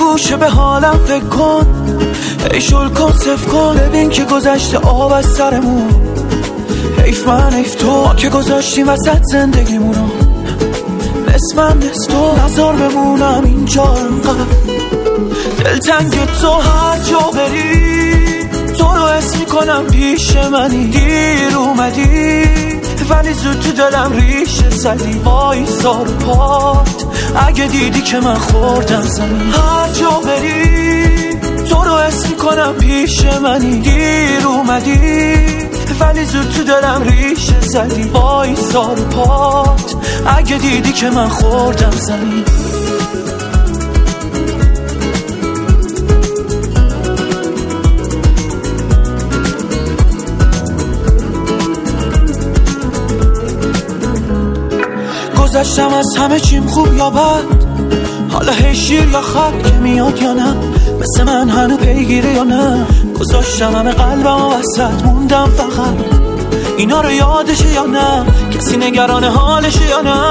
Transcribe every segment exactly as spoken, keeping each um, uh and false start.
گوشه به حالم فکر کن، ای شل کن صف کن، ببین که گذشته آب از سرمون. حیف من حیف تو، ما که گذاشتیم وسط زندگیمونو، نصف من نصف تو، نظر بمونم اینجا انقدر دلتنگ تو. هر جا بری تو رو حس میکنم پیش منی، دیر اومدی ولی زود تو دلم ریشه زدی. وای سار پات اگه دیدی که من خوردم زمین. هر جا بری تو رو حس میکنم پیش منی، دیر اومدی ولی زود تو دلم ریشه زدی. وای سار پات اگه دیدی که من خوردم زمین. گذشتم از همه چیم خوب یا بد، حالا هی شیر یا خط که میاد یا نه، مثل من هنو پیگیره یا نه. گذاشتم همه قلبم وسط، موندم فقط اینا رو یادشه یا نه، کسی نگران حالشه یا نه.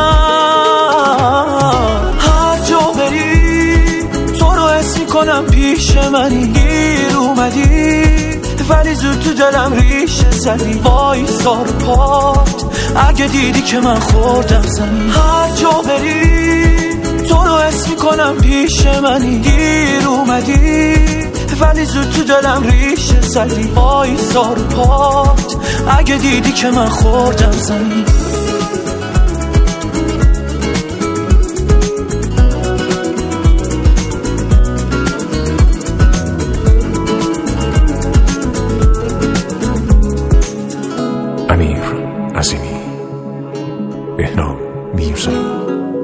هر جا بری تو رو حس میکنم پیش منی، گیر اومدی ولی زود تو دلم ریشه زدی. وای سار پات اگه دیدی که من خوردم زمین. هر جا بری تو رو حس میکنم پیش منی، دیر اومدی ولی زود تو دلم ریشه زدی. وای سار پات اگه دیدی که من خوردم زمین. امیر عظیمی، بهنام میرزایی.